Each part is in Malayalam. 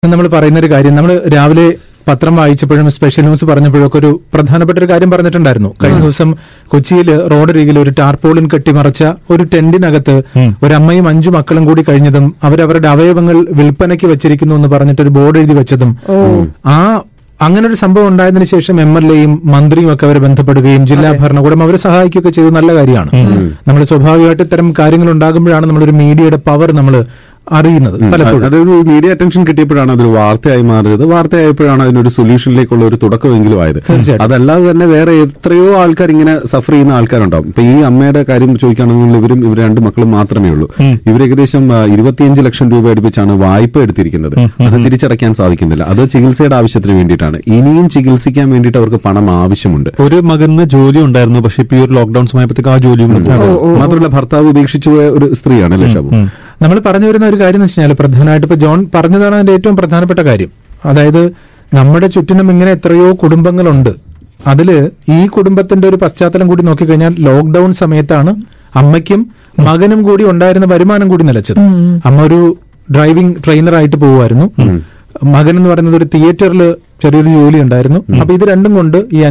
നമ്മൾ പറയുന്നൊരു കാര്യം, നമ്മൾ രാവിലെ പത്രം വായിച്ചപ്പോഴും സ്പെഷ്യൽ ന്യൂസ് പറഞ്ഞപ്പോഴൊക്കെ ഒരു പ്രധാനപ്പെട്ട ഒരു കാര്യം പറഞ്ഞിട്ടുണ്ടായിരുന്നു. കഴിഞ്ഞ ദിവസം കൊച്ചിയിൽ റോഡരികിൽ ഒരു ടാർപോളിൻ കെട്ടിമറച്ച ഒരു ടെന്റിനകത്ത് ഒരമ്മയും 5 മക്കളും കൂടി കഴിഞ്ഞതും അവരവരുടെ അവയവങ്ങൾ വിൽപ്പനയ്ക്ക് വെച്ചിരിക്കുന്നു എന്ന് പറഞ്ഞിട്ട് ഒരു ബോർഡ് എഴുതി വെച്ചതും, അങ്ങനെ ഒരു സംഭവം ഉണ്ടായതിനു ശേഷം MLAയും മന്ത്രിയും ഒക്കെ അവരെ ബന്ധപ്പെടുകയും ജില്ലാ ഭരണകൂടം അവരെ സഹായിക്കുകയൊക്കെ ചെയ്ത് നല്ല കാര്യമാണ്. നമ്മൾ സ്വാഭാവികമായിട്ട് ഇത്തരം കാര്യങ്ങൾ ഉണ്ടാകുമ്പോഴാണ് നമ്മളൊരു മീഡിയയുടെ പവർ നമ്മൾ അറിയുന്നത്. പലപ്പോഴും അതൊരു മീഡിയ അറ്റൻഷൻ കിട്ടിയപ്പോഴാണ് അതൊരു വാർത്തയായി മാറിയത്. വാർത്തയായപ്പോഴാണ് അതിനൊരു സൊല്യൂഷനിലേക്കുള്ള ഒരു തുടക്കമെങ്കിലും ആയത്. അതല്ലാതെ തന്നെ വേറെ എത്രയോ ആൾക്കാർ ഇങ്ങനെ സഫർ ചെയ്യുന്ന ആൾക്കാരുണ്ടാവും. ഇപ്പൊ ഈ അമ്മയുടെ കാര്യം ചോദിക്കുകയാണെങ്കിൽ ഇവർ 2 മക്കളും മാത്രമേ ഉള്ളൂ. ഇവർ ഏകദേശം 25 ലക്ഷം രൂപ അടുപ്പിച്ചാണ് വായ്പ എടുത്തിരിക്കുന്നത്. അത് തിരിച്ചടയ്ക്കാൻ സാധിക്കുന്നില്ല. അത് ചികിത്സയുടെ ആവശ്യത്തിന് വേണ്ടിയിട്ടാണ്. ഇനിയും ചികിത്സിക്കാൻ വേണ്ടിയിട്ട് അവർക്ക് പണം ആവശ്യമുണ്ട്. ഒരു മകന് ജോലി ഉണ്ടായിരുന്നു, പക്ഷെ ഇപ്പൊ ഈ ഒരു ലോക്ഡൌൺ സമയത്തേക്ക് ആ ജോലി മാത്രമല്ല ഭർത്താവ് ഉപേക്ഷിച്ചു പോയ ഒരു സ്ത്രീയാണ് അല്ലേ ഷാബു? നമ്മൾ പറഞ്ഞു വരുന്ന ഒരു കാര്യം എന്ന് വെച്ചാൽ പ്രധാനമായിട്ട് ഇപ്പൊ ജോൺ പറഞ്ഞതാണ് അതിന്റെ ഏറ്റവും പ്രധാനപ്പെട്ട കാര്യം. അതായത് നമ്മുടെ ചുറ്റിനും ഇങ്ങനെ എത്രയോ കുടുംബങ്ങളുണ്ട്. അതില് ഈ കുടുംബത്തിന്റെ ഒരു പശ്ചാത്തലം കൂടി നോക്കിക്കഴിഞ്ഞാൽ ലോക്ഡൌൺ സമയത്താണ് അമ്മയ്ക്കും മകനും കൂടി ഉണ്ടായിരുന്ന വരുമാനം കൂടി നിലച്ചത്. അമ്മ ഒരു ഡ്രൈവിംഗ് ട്രെയിനറായിട്ട് പോവുമായിരുന്നു. മകൻ എന്ന് പറയുന്നത് ഒരു തിയേറ്ററിൽ ചെറിയൊരു ജോലി ഉണ്ടായിരുന്നു. അപ്പൊ ഇത് രണ്ടും കൊണ്ട് ഈ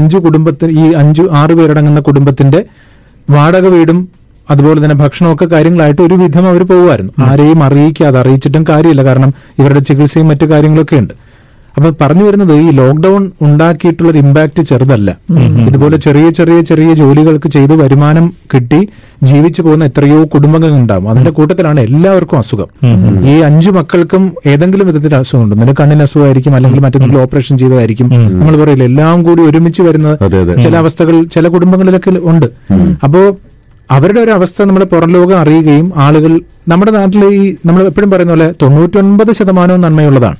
6 പേരടങ്ങുന്ന കുടുംബത്തിന്റെ വാടക വീടും അതുപോലെ തന്നെ ഭക്ഷണമൊക്കെ കാര്യങ്ങളായിട്ട് ഒരു വിധം അവർ പോകുമായിരുന്നു. ആരെയും അറിയിക്കാതെ, അറിയിച്ചിട്ടും കാര്യമില്ല, കാരണം ഇവരുടെ ചികിത്സയും മറ്റു കാര്യങ്ങളൊക്കെ ഉണ്ട്. അപ്പൊ പറഞ്ഞു വരുന്നത് ഈ ലോക്ഡൌൺ ഉണ്ടാക്കിയിട്ടുള്ള ഒരു ഇമ്പാക്ട് ചെറുതല്ല. ഇതുപോലെ ചെറിയ ചെറിയ ചെറിയ ജോലികൾക്ക് ചെയ്ത് വരുമാനം കിട്ടി ജീവിച്ചു പോകുന്ന എത്രയോ കുടുംബങ്ങൾ ഉണ്ടാവും. അതിന്റെ കൂട്ടത്തിലാണ് എല്ലാവർക്കും അസുഖം. ഈ 5 മക്കൾക്കും ഏതെങ്കിലും വിധത്തിൽ അസുഖമുണ്ട്. ഒന്നിന് കണ്ണിന് അസുഖമായിരിക്കും, അല്ലെങ്കിൽ മറ്റൊന്നിൽ ഓപ്പറേഷൻ ചെയ്തതായിരിക്കും. നമ്മൾ പറയില്ല, എല്ലാം കൂടി ഒരുമിച്ച് വരുന്ന ചില അവസ്ഥകൾ ചില കുടുംബങ്ങളിലൊക്കെ ഉണ്ട്. അപ്പോ അവരുടെ ഒരു അവസ്ഥ നമ്മളെ പുറം ലോകം അറിയുകയും ആളുകൾ നമ്മുടെ നാട്ടിൽ ഈ നമ്മൾ എപ്പോഴും പറയുന്ന പോലെ 99% നന്മയുള്ളതാണ്.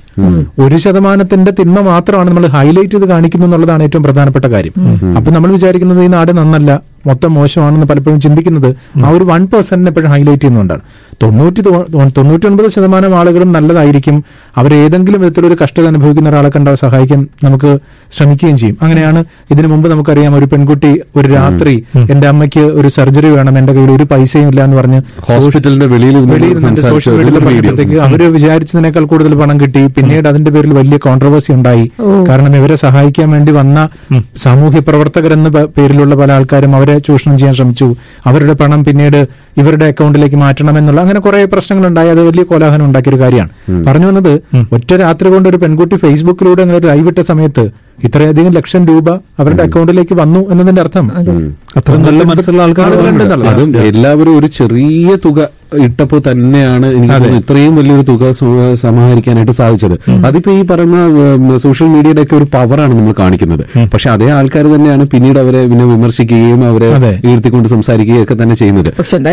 1% തിന്മ മാത്രമാണ് നമ്മൾ ഹൈലൈറ്റ് ചെയ്ത് കാണിക്കുന്നു എന്നുള്ളതാണ് ഏറ്റവും പ്രധാനപ്പെട്ട കാര്യം. അപ്പൊ നമ്മൾ വിചാരിക്കുന്നത് ഈ നാട് നന്നല്ല, മൊത്തം മോശമാണെന്ന് പലപ്പോഴും ചിന്തിക്കുന്നത് ആ ഒരു 1% എപ്പോഴും ഹൈലൈറ്റ് ചെയ്യുന്നുകൊണ്ടാണ്. 99% ആളുകളും നല്ലതായിരിക്കും. അവരേതെങ്കിലും വിധത്തിലൊരു കഷ്ടത അനുഭവിക്കുന്ന ഒരാളെ കണ്ടാൽ സഹായിക്കാൻ നമുക്ക് ശ്രമിക്കുകയും ചെയ്യും. അങ്ങനെയാണ് ഇതിനു മുമ്പ് നമുക്കറിയാം, ഒരു പെൺകുട്ടി ഒരു രാത്രി എന്റെ അമ്മയ്ക്ക് ഒരു സർജറി വേണം, എന്റെ കയ്യിൽ ഒരു പൈസയും ഇല്ല എന്ന് പറഞ്ഞ് ഹോസ്പിറ്റലിന്റെ വെളിയിൽ അവര് വിചാരിച്ചതിനേക്കാൾ കൂടുതൽ പണം കിട്ടി. പിന്നീട് അതിന്റെ പേരിൽ വലിയ കോൺട്രവേഴ്സി ഉണ്ടായി. കാരണം ഇവരെ സഹായിക്കാൻ വേണ്ടി വന്ന സാമൂഹ്യ പ്രവർത്തകരെന്ന പേരിലുള്ള പല ആൾക്കാരും അവരെ ചൂഷണം ചെയ്യാൻ ശ്രമിച്ചു. അവരുടെ പണം പിന്നീട് ഇവരുടെ അക്കൗണ്ടിലേക്ക് മാറ്റണമെന്നുള്ള അങ്ങനെ കുറെ പ്രശ്നങ്ങളുണ്ടായി. അത് വലിയ കോലാഹലം ഉണ്ടാക്കിയൊരു കാര്യമാണ്. പറഞ്ഞു വന്നത്, ഒറ്റ രാത്രി കൊണ്ട് ഒരു പെൺകുട്ടി ഫേസ്ബുക്കിലൂടെ അങ്ങനെ ലൈവ് ഇട്ട സമയത്ത് ഇത്രയധികം ലക്ഷം രൂപ അവരുടെ അക്കൗണ്ടിലേക്ക് വന്നു എന്നതിന്റെ അർത്ഥം അത്ര നല്ല മനസ്സുള്ള ആൾക്കാർ. അതും എല്ലാവരും ഒരു ചെറിയ തുക ഇട്ടപ്പോൾ തന്നെയാണ് എനിക്ക് ഇത്രയും വലിയൊരു തുക സമാഹരിക്കാനായിട്ട് സാധിച്ചത്. അതിപ്പോ ഈ പറയുന്ന സോഷ്യൽ മീഡിയയുടെ ഒക്കെ ഒരു പവറാണ് നമ്മൾ കാണിക്കുന്നത്. പക്ഷെ അതേ ആൾക്കാർ തന്നെയാണ് പിന്നീട് അവരെ പിന്നെ വിമർശിക്കുകയും അവരെ ഉയർത്തിക്കൊണ്ട് സംസാരിക്കുകയും ഒക്കെ തന്നെ ചെയ്യുന്നത്.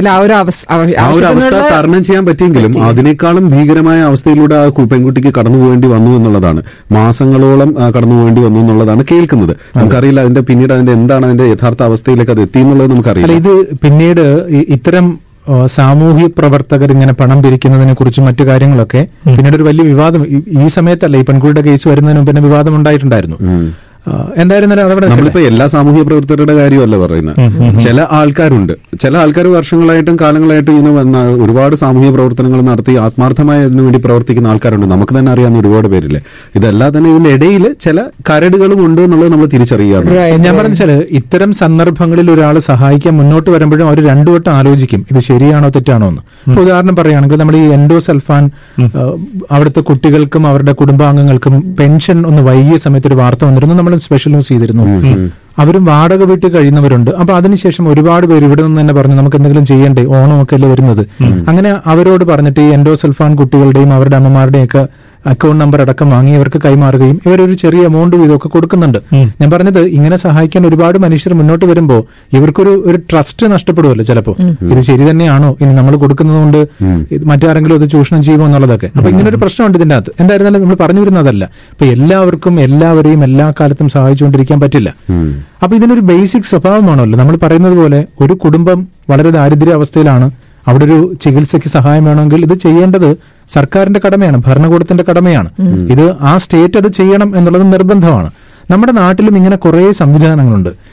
ആ ഒരു അവസ്ഥ തരണം ചെയ്യാൻ പറ്റിയെങ്കിലും അതിനേക്കാളും ഭീകരമായ അവസ്ഥയിലൂടെ ആ പെൺകുട്ടിക്ക് കടന്നു പോകേണ്ടി വന്നു എന്നുള്ളതാണ്. മാസങ്ങളോളം കടന്നു പോകേണ്ടി വന്നു എന്നുള്ളതാണ് കേൾക്കുന്നത്. നമുക്കറിയില്ല അതിന്റെ പിന്നീട് അതിന്റെ എന്താണ് അതിന്റെ യഥാർത്ഥ അവസ്ഥയിലേക്ക് അത് എത്തി എന്നുള്ളത് നമുക്കറിയില്ല. ഇത് പിന്നീട് ഇത്തരം സാമൂഹ്യ പ്രവർത്തകർ ഇങ്ങനെ പണം പിരിക്കുന്നതിനെ കുറിച്ചും മറ്റു കാര്യങ്ങളൊക്കെ പിന്നീട് ഒരു വലിയ വിവാദം ഈ സമയത്തല്ല, ഈ പെൺകുട്ടിയുടെ കേസ് വരുന്നതിന് മുമ്പ് വിവാദം ഉണ്ടായിട്ടുണ്ടായിരുന്നു. എന്തായിരുന്നാലും നമ്മളിപ്പോ എല്ലാ സാമൂഹ്യ പ്രവർത്തകരുടെ കാര്യമല്ല പറയുന്നത്. ചില ആൾക്കാർ വർഷങ്ങളായിട്ടും കാലങ്ങളായിട്ടും ഇങ്ങനെ വന്ന ഒരുപാട് സാമൂഹ്യ പ്രവർത്തനങ്ങൾ നടത്തി ആത്മാർത്ഥമായി അതിനു വേണ്ടി പ്രവർത്തിക്കുന്ന ആൾക്കാരുണ്ട്. നമുക്ക് തന്നെ അറിയാവുന്ന ഒരുപാട് പേരില്ലേ. ഇതെല്ലാം തന്നെ ഇതിനിടയിൽ ചില കരടുകളും ഉണ്ട് എന്നുള്ളത് നമ്മൾ തിരിച്ചറിയാറുണ്ട്. ഞാൻ പറഞ്ഞാൽ ഇത്തരം സന്ദർഭങ്ങളിൽ ഒരാൾ സഹായിക്കാൻ മുന്നോട്ട് വരുമ്പോഴും അവർ 2 വട്ടം ആലോചിക്കും ഇത് ശരിയാണോ തെറ്റാണോ എന്ന്. ഇപ്പൊ ഉദാഹരണം പറയുകയാണെങ്കിൽ നമ്മൾ ഈ എൻഡോസൾഫാൻ അവിടുത്തെ കുട്ടികൾക്കും അവരുടെ കുടുംബാംഗങ്ങൾക്കും പെൻഷൻ ഒന്ന് വൈകിയ സമയത്ത് ഒരു വാർത്ത വന്നിരുന്നു. നമ്മൾ സ്പെഷ്യൽ ന്യൂസ് ചെയ്തിരുന്നു. അവരും വാടക വീട്ടിൽ കഴിയുന്നവരുണ്ട്. അപ്പൊ അതിനുശേഷം ഒരുപാട് പേര് ഇവിടെ നിന്ന് തന്നെ പറഞ്ഞു നമുക്ക് എന്തെങ്കിലും ചെയ്യണ്ടേ, ഓണമൊക്കെ അല്ലേ വരുന്നത്. അങ്ങനെ അവരോട് പറഞ്ഞിട്ട് ഈ എൻഡോസൾഫാൻ കുട്ടികളുടെയും അവരുടെ അമ്മമാരുടെയും ഒക്കെ അക്കൗണ്ട് നമ്പർ അടക്കം വാങ്ങി അവർക്ക് കൈമാറുകയും ഇവരൊരു ചെറിയ എമൗണ്ട് വീതമൊക്കെ കൊടുക്കുന്നുണ്ട്. ഞാൻ പറഞ്ഞത് ഇങ്ങനെ സഹായിക്കാൻ ഒരുപാട് മനുഷ്യർ മുന്നോട്ട് വരുമ്പോൾ ഇവർക്കൊരു ട്രസ്റ്റ് നഷ്ടപ്പെടുമല്ലോ ചിലപ്പോൾ. ഇത് ശരി തന്നെയാണോ, ഇനി നമ്മൾ കൊടുക്കുന്നതുകൊണ്ട് മറ്റാരെങ്കിലും അത് ചൂഷണം ചെയ്യുമോ എന്നുള്ളതൊക്കെ. അപ്പൊ ഇങ്ങനെ ഒരു പ്രശ്നമുണ്ട് ഇതിന്റെ അകത്ത്. എന്തായിരുന്നാലും നമ്മൾ പറഞ്ഞു വരുന്നതല്ല, ഇപ്പൊ എല്ലാവർക്കും എല്ലാവരെയും എല്ലാ കാലത്തും സഹായിച്ചുകൊണ്ടിരിക്കാൻ പറ്റില്ല. അപ്പൊ ഇതിനൊരു ബേസിക് സ്വഭാവമാണല്ലോ. നമ്മൾ പറയുന്നത് പോലെ ഒരു കുടുംബം വളരെ ദാരിദ്ര്യാവസ്ഥയിലാണ്, അവിടെ ഒരു ചികിത്സയ്ക്ക് സഹായം വേണമെങ്കിൽ ഇത് ചെയ്യേണ്ടത് സർക്കാരിന്റെ കടമയാണ്, ഭരണകൂടത്തിന്റെ കടമയാണ്. ഇത് ആ സ്റ്റേറ്റ് അത് ചെയ്യണം എന്നുള്ളത് നിർബന്ധമാണ്. നമ്മുടെ നാട്ടിലും ഇങ്ങനെ കുറെ സംവിധാനങ്ങളുണ്ട്.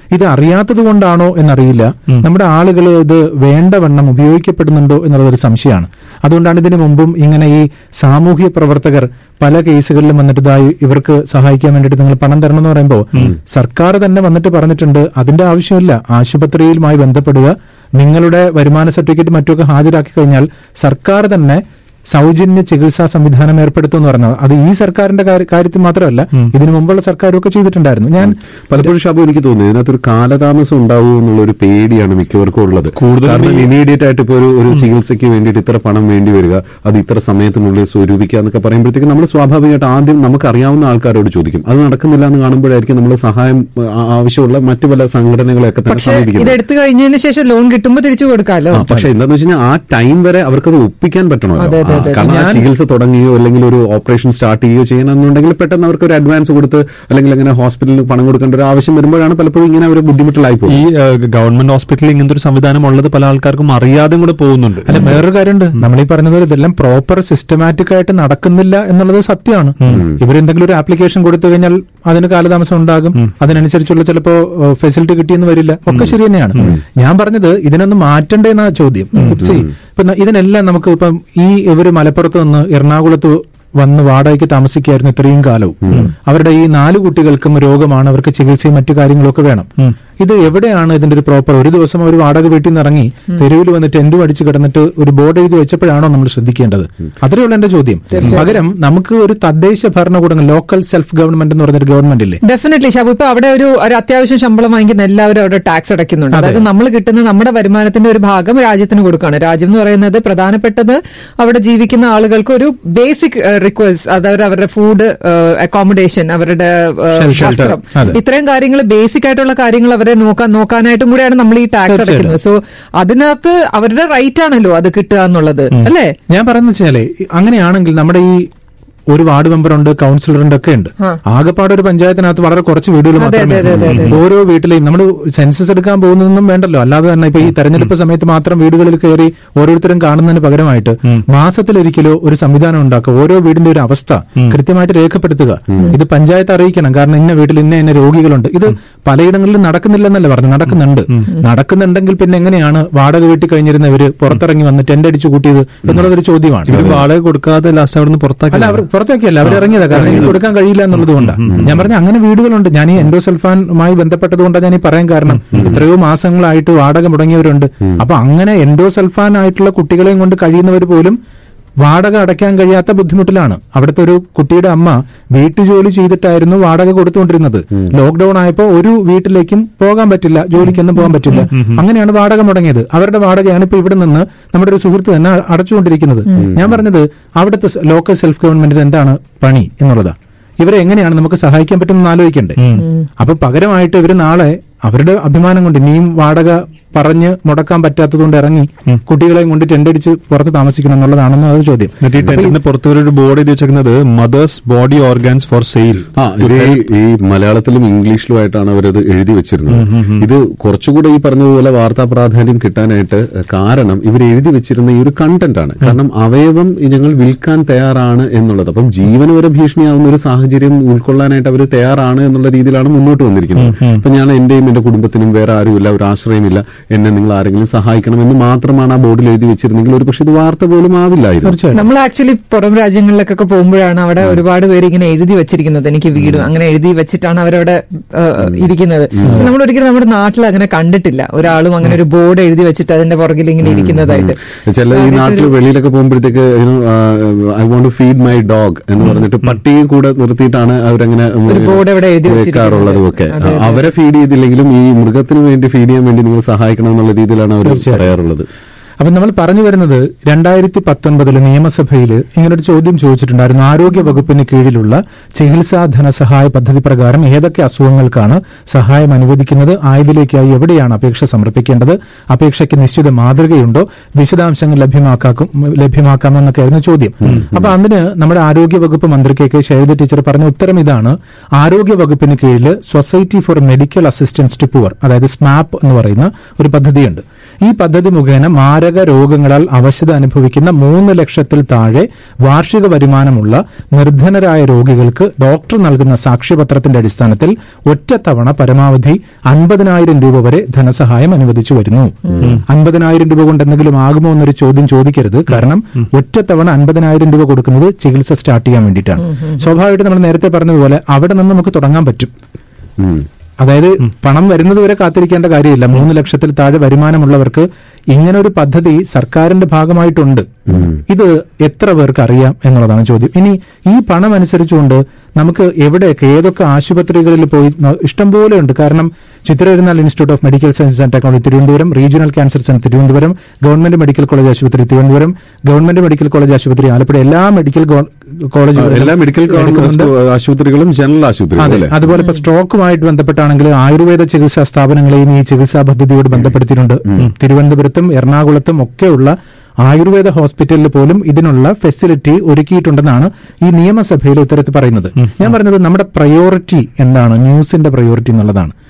ഇത് അറിയാത്തത് കൊണ്ടാണോ എന്നറിയില്ല, നമ്മുടെ ആളുകൾ ഇത് വേണ്ടവണ്ണം ഉപയോഗിക്കപ്പെടുന്നുണ്ടോ എന്നുള്ളതൊരു സംശയമാണ്. അതുകൊണ്ടാണ് ഇതിനു മുമ്പും ഇങ്ങനെ ഈ സാമൂഹ്യ പ്രവർത്തകർ പല കേസുകളിലും വന്നിട്ടതായി ഇവർക്ക് സഹായിക്കാൻ വേണ്ടിയിട്ട് നിങ്ങൾ പണം തരണം എന്ന് പറയുമ്പോൾ സർക്കാർ തന്നെ വന്നിട്ട് പറഞ്ഞിട്ടുണ്ട് അതിന്റെ ആവശ്യമില്ല, ആശുപത്രിയുമായി ബന്ധപ്പെടുക, നിങ്ങളുടെ വരുമാന സർട്ടിഫിക്കറ്റ് മറ്റൊക്കെ ഹാജരാക്കി കഴിഞ്ഞാൽ സർക്കാർ തന്നെ സൗജന്യ ചികിത്സാ സംവിധാനം ഏർപ്പെടുത്തുമെന്ന് പറഞ്ഞത്. അത് ഈ സർക്കാരിന്റെ കാര്യത്തിൽ മാത്രമല്ല, ഇതിനു മുമ്പുള്ള സർക്കാരൊക്കെ ചെയ്തിട്ടുണ്ടായിരുന്നു. ഞാൻ പലപ്പോഴും ഷാബു എനിക്ക് തോന്നുന്നു ഇതിനകത്തൊരു കാലതാമസം ഉണ്ടാവൂ എന്നുള്ളൊരു പേടിയാണ് മിക്കവർക്കും ഉള്ളത്. കാരണം ഇമീഡിയറ്റ് ആയിട്ട് ഇപ്പോൾ ഒരു ചികിത്സയ്ക്ക് വേണ്ടിയിട്ട് ഇത്ര പണം വേണ്ടി വരിക, അത് ഇത്ര സമയത്തിനുള്ളിൽ സ്വരൂപിക്കുക എന്നൊക്കെ പറയുമ്പോഴത്തേക്ക് നമ്മൾ സ്വാഭാവികമായിട്ട് ആദ്യം നമുക്ക് അറിയാവുന്ന ആൾക്കാരോട് ചോദിക്കും. അത് നടക്കുന്നില്ല എന്ന് കാണുമ്പോഴായിരിക്കും നമ്മൾ സഹായം ആവശ്യമുള്ള മറ്റു പല സംഘടനകളെയൊക്കെ തന്നെ സമീപിക്കുന്നത്. ഇത് എടുത്തു കഴിഞ്ഞതിന് ശേഷം ലോൺ കിട്ടുമ്പോൾ തിരിച്ചു കൊടുക്കാമല്ലോ. പക്ഷെ എന്താണെന്ന് വെച്ച് കഴിഞ്ഞാൽ ആ ടൈം വരെ അവർക്കത് ഒപ്പിക്കാൻ പറ്റണമല്ലോ. കാരണം ആ ചികിത്സ തുടങ്ങുകയോ അല്ലെങ്കിൽ ഒരു ഓപ്പറേഷൻ സ്റ്റാർട്ട് ചെയ്യുകയോ ചെയ്യണമെന്നുണ്ടെങ്കിൽ പെട്ടെന്ന് അവർക്ക് ഒരു അഡ്വാൻസ് കൊടുത്ത് അല്ലെങ്കിൽ അങ്ങനെ ഹോസ്പിറ്റലിൽ പണം കൊടുക്കേണ്ട ഒരു ആവശ്യം വരുമ്പോഴാണ് പലപ്പോഴും ഇങ്ങനെ ഒരു ബുദ്ധിമുട്ടിലായി പോകും. ഈ ഗവൺമെന്റ് ഹോസ്പിറ്റലിൽ ഇങ്ങനത്തെ ഒരു സംവിധാനം ഉള്ളത് പല ആൾക്കാർക്കും അറിയാതെ കൂടെ പോകുന്നുണ്ട്. അല്ല, വേറൊരു കാര്യമുണ്ട്, നമ്മൾ ഈ പറഞ്ഞതുപോലെ ഇതെല്ലാം പ്രോപ്പർ സിസ്റ്റമാറ്റിക് ആയിട്ട് നടക്കുന്നില്ല എന്നുള്ളത് സത്യമാണ്. ഇവരെന്തെങ്കിലും ഒരു ആപ്ലിക്കേഷൻ കൊടുത്തു കഴിഞ്ഞാൽ അതിന് കാലതാമസം ഉണ്ടാകും, അതിനനുസരിച്ചുള്ള ചിലപ്പോ ഫെസിലിറ്റി കിട്ടിയെന്ന് വരില്ല, ഒക്കെ ശരി തന്നെയാണ്. ഞാൻ പറഞ്ഞത് ഇതിനൊന്ന് മാറ്റണ്ടേന്നാ ചോദ്യം. ഇപ്പൊ ഇതിനെല്ലാം നമുക്ക് ഇപ്പം ഇവര് മലപ്പുറത്ത് നിന്ന് എറണാകുളത്ത് വന്ന് വാടകയ്ക്ക് താമസിക്കുകയായിരുന്നു ഇത്രയും കാലവും. അവരുടെ ഈ 4 കുട്ടികൾക്കും രോഗമാണ്, അവർക്ക് ചികിത്സയും മറ്റു കാര്യങ്ങളൊക്കെ വേണം. ഇത് എവിടെയാണ് ഇതിന്റെ ഒരു പ്രോപ്പർ? ഒരു ദിവസം അവർ വാടക വീട്ടിൽ നിന്ന് ഇറങ്ങി തെരുവിൽ വന്ന് ടെന്റും അടിച്ച് കിടന്നിട്ട് ഒരു ബോർഡ് എഴുതി വെച്ചപ്പോഴാണോ നമ്മൾ ശ്രദ്ധിക്കേണ്ടത്? അത്രയുള്ള എന്റെ ചോദ്യം. പകരം നമുക്ക് ഒരു തദ്ദേശ ഭരണകൂടങ്ങൾ, ലോക്കൽ സെൽഫ് ഗവൺമെന്റ് എന്ന് പറഞ്ഞൊരു ഗവൺമെന്റ് ഇല്ലേ? ഡെഫിനറ്റ്ലി ഷാബു, ഇപ്പൊ അവിടെ ഒരു അത്യാവശ്യം ശമ്പളം വാങ്ങിക്കുന്ന എല്ലാവരും അവിടെ ടാക്സ് അടയ്ക്കുന്നുണ്ട്. അതായത് നമ്മൾ കിട്ടുന്ന നമ്മുടെ വരുമാനത്തിന്റെ ഒരു ഭാഗം രാജ്യത്തിന് കൊടുക്കുകയാണ്. രാജ്യം എന്ന് പറയുന്നത് പ്രധാനപ്പെട്ടത് അവിടെ ജീവിക്കുന്ന ആളുകൾക്ക് ഒരു ബേസിക് റിക്വസ്റ്റ്, അതായത് അവരുടെ ഫുഡ്, അക്കോമഡേഷൻ, അവരുടെ വസ്ത്രം, ഇത്രയും കാര്യങ്ങൾ, ബേസിക് ആയിട്ടുള്ള കാര്യങ്ങൾ അവരെ നോക്കാനായിട്ടും കൂടെയാണ് നമ്മൾ ഈ ടാക്സ് അടയ്ക്കുന്നത്. സോ അതിനകത്ത് അവരുടെ റൈറ്റ് ആണല്ലോ അത് കിട്ടുക എന്നുള്ളത്, അല്ലേ? ഞാൻ പറയുന്നത് വെച്ചാലേ, അങ്ങനെയാണെങ്കിൽ നമ്മുടെ ഈ ഒരു വാർഡ് മെമ്പറുണ്ട്, കൌൺസിലറുണ്ട് ഒക്കെ ഉണ്ട്. ആകെപ്പാട് ഒരു പഞ്ചായത്തിനകത്ത് വളരെ കുറച്ച് വീടുകൾ മാത്രമേ. ഓരോ വീട്ടിലെയും നമ്മൾ സെൻസസ് എടുക്കാൻ പോകുന്നതൊന്നും വേണ്ടല്ലോ, അല്ലാതെ തന്നെ ഇപ്പൊ ഈ തെരഞ്ഞെടുപ്പ് സമയത്ത് മാത്രം വീടുകളിൽ കയറി ഓരോരുത്തരും കാണുന്നതിന് പകരമായിട്ട് മാസത്തിലൊരിക്കലോ ഒരു സംവിധാനം ഉണ്ടാക്കുക, ഓരോ വീടിന്റെ ഒരു അവസ്ഥ കൃത്യമായിട്ട് രേഖപ്പെടുത്തുക. ഇത് പഞ്ചായത്ത് അറിയിക്കണം. കാരണം ഇന്ന വീട്ടിൽ ഇന്ന രോഗികളുണ്ട്. ഇത് പലയിടങ്ങളിലും നടക്കുന്നില്ലെന്നല്ല പറഞ്ഞു, നടക്കുന്നുണ്ടെങ്കിൽ പിന്നെ എങ്ങനെയാണ് വാടക വീട്ടിൽ കഴിഞ്ഞിരുന്നവര് പുറത്തിറങ്ങി വന്ന് ടെന്റ് അടിച്ചു കൂട്ടിയത് എന്നുള്ളതൊരു ചോദ്യമാണ്. വാടക കൊടുക്കാതെ ലാസ്റ്റ് അവിടെ നിന്ന് പുറത്തേക്കല്ല അവരിറങ്ങിയതാ, കാരണം എനിക്ക് കൊടുക്കാൻ കഴിയില്ല എന്നുള്ളത് കൊണ്ടാണ് ഞാൻ പറഞ്ഞ. അങ്ങനെ വീടുകളുണ്ട്. ഞാൻ ഈ എൻഡോസൾഫാനുമായി ബന്ധപ്പെട്ടത് കൊണ്ടാണ് ഞാൻ ഈ പറയാൻ കാരണം. എത്രയോ മാസങ്ങളായിട്ട് വാടക മുടങ്ങിയവരുണ്ട്. അപ്പൊ അങ്ങനെ എൻഡോസൾഫാൻ ആയിട്ടുള്ള കുട്ടികളെയും കൊണ്ട് കഴിയുന്നവർ പോലും വാടക അടയ്ക്കാൻ കഴിയാത്ത ബുദ്ധിമുട്ടിലാണ്. അവിടുത്തെ ഒരു കുട്ടിയുടെ അമ്മ വീട്ടുജോലി ചെയ്തിട്ടായിരുന്നു വാടക കൊടുത്തുകൊണ്ടിരുന്നത്. ലോക്ക്ഡൌൺ ആയപ്പോൾ ഒരു വീട്ടിലേക്കും പോകാൻ പറ്റില്ല, ജോലിക്കൊന്നും പോകാൻ പറ്റില്ല. അങ്ങനെയാണ് വാടക മുടങ്ങിയത്. അവരുടെ വാടകയാണ് ഇപ്പൊ ഇവിടെ നിന്ന് നമ്മുടെ ഒരു സുഹൃത്ത് തന്നെ അടച്ചുകൊണ്ടിരിക്കുന്നത്. ഞാൻ പറഞ്ഞത് അവിടുത്തെ ലോക്കൽ സെൽഫ് ഗവൺമെന്റിന് എന്താണ് പണി എന്നുള്ളതാ. ഇവരെ എങ്ങനെയാണ് നമുക്ക് സഹായിക്കാൻ പറ്റുമെന്ന് ആലോചിക്കണ്ടേ? അപ്പൊ പകരമായിട്ട് ഇവര് നാളെ അവരുടെ അഭിമാനം കൊണ്ട് ഇനിയും വാടക പറഞ്ഞ് മുടക്കാൻ പറ്റാത്തതുകൊണ്ട് ഇറങ്ങി കുട്ടികളെയും കൊണ്ട് ടെൻഡടിച്ച് പുറത്ത് താമസിക്കണം എന്നുള്ളതാണെന്ന് ഒരു ചോദ്യം. പുറത്ത് ഒരു ബോർഡ് എഴുതി വെച്ചിരിക്കുന്നത് mother's body organs for sale. ഈ മലയാളത്തിലും ഇംഗ്ലീഷിലുമായിട്ടാണ് അവരത് എഴുതി വെച്ചിരുന്നത്. ഇത് കുറച്ചുകൂടെ ഈ പറഞ്ഞതുപോലെ വാർത്താ പ്രാധാന്യം കിട്ടാനായിട്ട് കാരണം ഇവർ എഴുതി വെച്ചിരുന്ന ഈ ഒരു കണ്ടന്റ് ആണ്. കാരണം അവയവം ഞങ്ങൾ വിൽക്കാൻ തയ്യാറാണ് എന്നുള്ളത്. അപ്പം ജീവന് വരെ ഭീഷണിയാവുന്ന ഒരു സാഹചര്യം ഉൾക്കൊള്ളാനായിട്ട് അവർ തയ്യാറാണ് എന്നുള്ള രീതിയിലാണ് മുന്നോട്ട് വന്നിരിക്കുന്നത്. അപ്പൊ ഞാൻ എന്റെയും എന്റെ കുടുംബത്തിനും വേറെ ആരുമില്ല, ഒരു ആശ്രയമില്ല, എന്നെ നിങ്ങൾ ആരെങ്കിലും സഹായിക്കണം എന്ന് മാത്രമാണ് ആ ബോർഡിൽ എഴുതി വെച്ചിരുന്നെങ്കിൽ ഒരു പക്ഷേ ഇത് വാർത്ത പോലും ആവില്ലായിരുന്നു. നമ്മൾ ആക്ച്വലി പുറം രാജ്യങ്ങളിലേക്കൊക്കെ പോകുമ്പോഴാണ് അവിടെ ഒരുപാട് പേര് ഇങ്ങനെ എഴുതി വെച്ചിരിക്കുന്നത്, എനിക്ക് വീട്, അങ്ങനെ എഴുതി വെച്ചിട്ടാണ് അവരവിടെ ഇരിക്കുന്നത്. നമ്മൾ ഒരിക്കലും നമ്മുടെ നാട്ടിൽ അങ്ങനെ കണ്ടിട്ടില്ല ഒരാളും അങ്ങനെ ഒരു ബോർഡ് എഴുതി വെച്ചിട്ട് അതിന്റെ പുറകിൽ ഇങ്ങനെ ഇരിക്കുന്നതായിട്ട്. ചില ഈ നാട്ടിൽ വെളിയിലൊക്കെ പോകുമ്പോഴത്തേക്ക് I want to feed my dog എന്ന് പറഞ്ഞിട്ട് പട്ടിയെ കൂടെ നിർത്തിയിട്ടാണ് അവരങ്ങനെ ബോർഡ് എവിടെ എഴുതി വെക്കാറുള്ളതും ഒക്കെ. അവരെ ഫീഡ് ചെയ്തില്ലെങ്കിലും ഈ മൃഗത്തിന് വേണ്ടി ഫീഡ് ചെയ്യാൻ വേണ്ടി നിങ്ങൾ സഹായിക്കണം എന്നുള്ള രീതിയിലാണ് അവർ പറയാറുള്ളത്. അപ്പൊ നമ്മൾ പറഞ്ഞു വരുന്നത് 2019 നിയമസഭയിൽ ഇങ്ങനൊരു ചോദ്യം ചോദിച്ചിട്ടുണ്ടായിരുന്നു. ആരോഗ്യ വകുപ്പിന് കീഴിലുള്ള ചികിത്സാ ധനസഹായ പദ്ധതി പ്രകാരം ഏതൊക്കെ അസുഖങ്ങൾക്കാണ് സഹായം അനുവദിക്കുന്നത്, ആയതിലേക്കായി എവിടെയാണ് അപേക്ഷ സമർപ്പിക്കേണ്ടത്, അപേക്ഷയ്ക്ക് നിശ്ചിത മാതൃകയുണ്ടോ, വിശദാംശങ്ങൾ ലഭ്യമാക്കാമെന്നൊക്കെയായിരുന്നു ചോദ്യം. അപ്പൊ അതിന് നമ്മുടെ ആരോഗ്യ വകുപ്പ് മന്ത്രി കെ ശൈലജ ടീച്ചർ പറഞ്ഞ ഉത്തരം ഇതാണ്. ആരോഗ്യ വകുപ്പിന് കീഴിൽ society for medical assistance to poor, അതായത് സ്മാപ്പ് എന്ന് പറയുന്ന ഒരു പദ്ധതിയുണ്ട്. ഈ പദ്ധതി മുഖേന മാരക രോഗങ്ങളാൽ അവശത അനുഭവിക്കുന്ന 3 ലക്ഷത്തിൽ താഴെ വാർഷിക വരുമാനമുള്ള നിർധനരായ രോഗികൾക്ക് ഡോക്ടർ നൽകുന്ന സാക്ഷ്യപത്രത്തിന്റെ അടിസ്ഥാനത്തിൽ ഒറ്റത്തവണ പരമാവധി 50,000 രൂപ വരെ ധനസഹായം അനുവദിച്ചു വരുന്നു. 50,000 രൂപ കൊണ്ട് എന്തെങ്കിലും ആകുമോ എന്നൊരു ചോദ്യം ചോദിക്കരുത്. കാരണം ഒറ്റത്തവണ 50,000 രൂപ കൊടുക്കുന്നത് ചികിത്സ സ്റ്റാർട്ട് ചെയ്യാൻ വേണ്ടിയിട്ടാണ്. സ്വാഭാവികമായിട്ട് നമ്മൾ നേരത്തെ പറഞ്ഞതുപോലെ അവിടെ നിന്ന് നമുക്ക് തുടങ്ങാൻ പറ്റും. അതായത് പണം വരുന്നതുവരെ കാത്തിരിക്കേണ്ട കാര്യമില്ല. 3 ലക്ഷത്തിൽ താഴെ വരുമാനമുള്ളവർക്ക് ഇങ്ങനൊരു പദ്ധതി സർക്കാരിന്റെ ഭാഗമായിട്ടുണ്ട്. ഇത് എത്ര പേർക്ക് അറിയാം എന്നുള്ളതാണ് ചോദ്യം. ഇനി ഈ പണം അനുസരിച്ചുകൊണ്ട് നമുക്ക് എവിടെയൊക്കെ ഏതൊക്കെ ആശുപത്രികളിൽ പോയി ഇഷ്ടംപോലെ ഉണ്ട്. കാരണം ചിത്രയിരുന്നാൾ institute of medical sciences and technology Thiruvananthapuram, regional cancer centre Thiruvananthapuram, government medical college ആശുപത്രി തിരുവനന്തപുരം, ഗവൺമെന്റ് മെഡിക്കൽ കോളേജ് ആശുപത്രി ആലപ്പുഴ, എല്ലാ മെഡിക്കൽ ആശുപത്രികളും ജനറൽ ആശുപത്രികളും. അതുപോലെ ഇപ്പൊ സ്ട്രോക്കുമായിട്ട് ബന്ധപ്പെട്ടാണെങ്കിൽ ആയുർവേദ ചികിത്സാ സ്ഥാപനങ്ങളെയും ഈ ചികിത്സാ പദ്ധതിയോട് ബന്ധപ്പെടുത്തിയിട്ടുണ്ട്. തിരുവനന്തപുരത്തും എറണാകുളത്തും ഒക്കെയുള്ള ആയുർവേദ ഹോസ്പിറ്റലിൽ പോലും ഇതിനുള്ള ഫെസിലിറ്റി ഒരുക്കിയിട്ടുണ്ടെന്നാണ് ഈ നിയമസഭയിൽ ഉത്തരത്തിൽ പറയുന്നത്. ഞാൻ പറഞ്ഞത് നമ്മുടെ പ്രയോറിറ്റി എന്താണ്, ന്യൂസിന്റെ പ്രയോറിറ്റി എന്നുള്ളതാണ്.